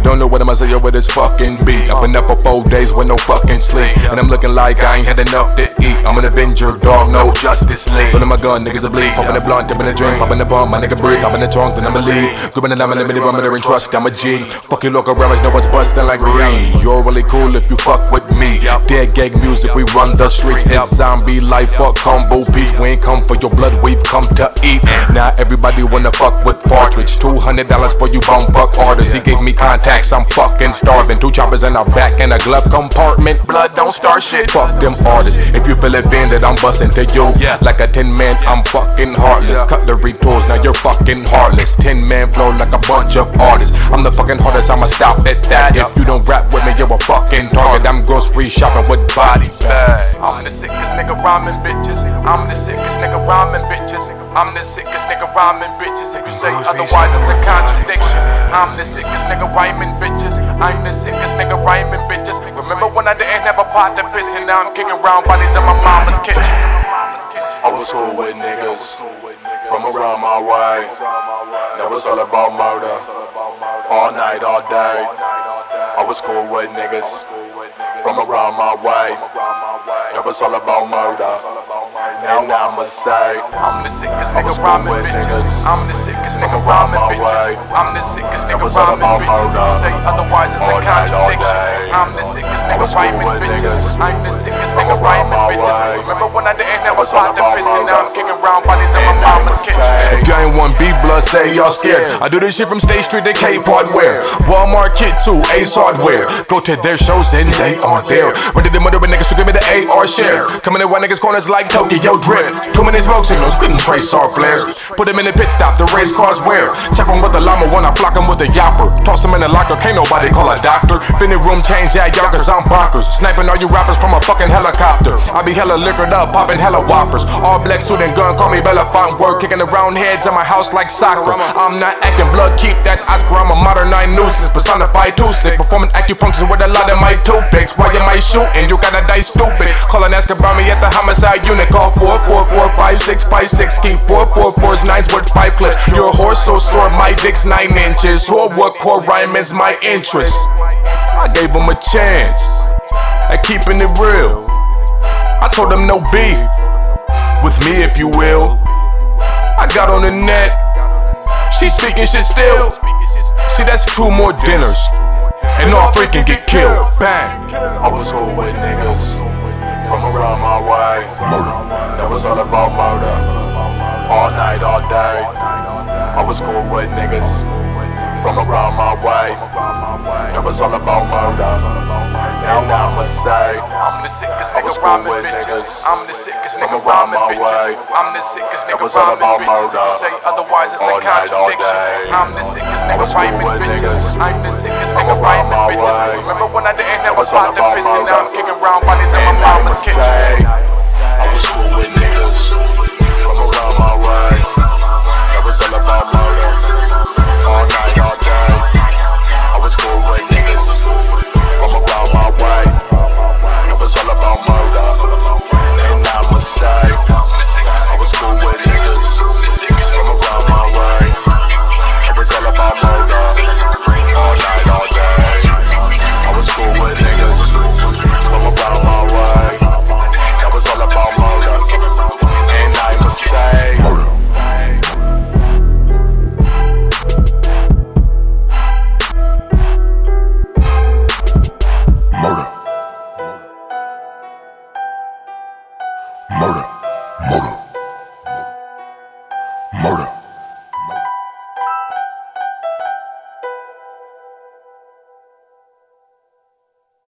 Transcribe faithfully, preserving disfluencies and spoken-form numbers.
Don't know what I'ma say with this fucking beat. I've been up for four days with no fucking sleep, and I'm looking like I ain't had enough to eat. I'm an Avenger, dog, no Justice League. Pulling my gun, niggas a bleed. Popping the blunt, dipping the drink, popping the bomb, my nigga breathe. Popping the trunk, then I'ma leave. Gripping the lemon, limited rum, and trust, I'm a G. Fuck you local rappers, know what's bustin' like me. You're really cool if you fuck with me. Dead gang music, we run the streets. It's zombie life, fuck combo peace. We ain't come for your blood, we've come to eat. Now everybody wanna fuck with Partridge. Two hundred dollars for you bum fuck artists. He gave me contacts, I'm fucking starving. Two choppers in our back and a glove compartment. Blood don't start shit. Fuck them artists. If you feel offended, I'm bustin' to you. Like a ten man, I'm fucking heartless. Cutlery tools, now you're fucking heartless. Ten man flow like a bunch of artists. I'm the fucking hardest, I'ma stop at that. If you don't rap with me, you're a fucking target. I'm grocery shopping with body bags. I'm the sickest nigga rhyming bitches. I'm the sickest nigga rhyming bitches. I'm the sickest nigga rhyming bitches. If you say otherwise, it's a contradiction. I'm the sickest nigga rhyming bitches. I'm the sickest nigga rhyming bitches. Remember when I didn't have a pot to piss, and now I'm kicking around bodies in my mama's kitchen. I was cool with niggas from around my way. That was all about murder, all night, all day. I was cool with niggas from around my way. That was all about murder. Now I'ma say I'm the sickest nigga rhyming bitches. I'm the sickest nigga rhyming bitches. I'm the sickest nigga rhyming bitches. If you say otherwise, it's a contradiction. I'm the sickest nigga rhyming bitches. I'm the sickest nigga rhyming bitches. Remember when I didn't have a pot to piss, and now I'm kicking around bodies in my mama's kitchen. If y'all ain't want beef blood, say y'all scared. I do this shit from State Street to Cape Hardware, Walmart Kit to Ace Hardware. Go to their shows and they aren't there. Ready to murder niggas, so give me the A R share. Coming in white niggas corners like Tokyo drip. Too many smoke signals, couldn't trace our flares. Put them in the pit stop, the race cars wear. Check them with the llama when I flock them with the yapper. Toss them in the locker, can't nobody call a doctor. Finny room change, yeah, y'all cause I'm bonkers. Sniping all you rappers from a fucking helicopter. I be hella liquored up, popping hella whoppers. All black suit and gun, call me Belafonte. Work, kicking around heads in my house like soccer. I'm not acting blood, keep that Oscar. I'm a modern night nuisance, personified too sick. Performing acupuncture with a lot of my toothpicks. While you might shoot and you gotta die stupid. Call and ask about me at the homicide unit. Call four four four five six five six. Keep four four fours, nines worth five clips. You're a horse so sore, my dick's nine inches. Or what core rhymes my interest. I gave him a chance at keeping it real. I told him no beef with me, if you will. I got on the net, she speaking shit still. See, that's two more dinners, and all three can get killed. Bang. I was cool with niggas from around my way. That was all about murder, all night, all day. I was cool with niggas from around my way. That was all about murder. Now I'ma say I'm the sickest nigga rhyming bitches. I'm the sickest nigga rhyming bitches. I'm the sickest nigga rhyming bitches. If you say otherwise, it's a contradiction. I'm the sickest nigga rhyming bitches. I'm the sickest nigga rhyming bitches. Remember when I didn't have a pot to piss, and now I'm kicking around bodies in my mama's kitchen.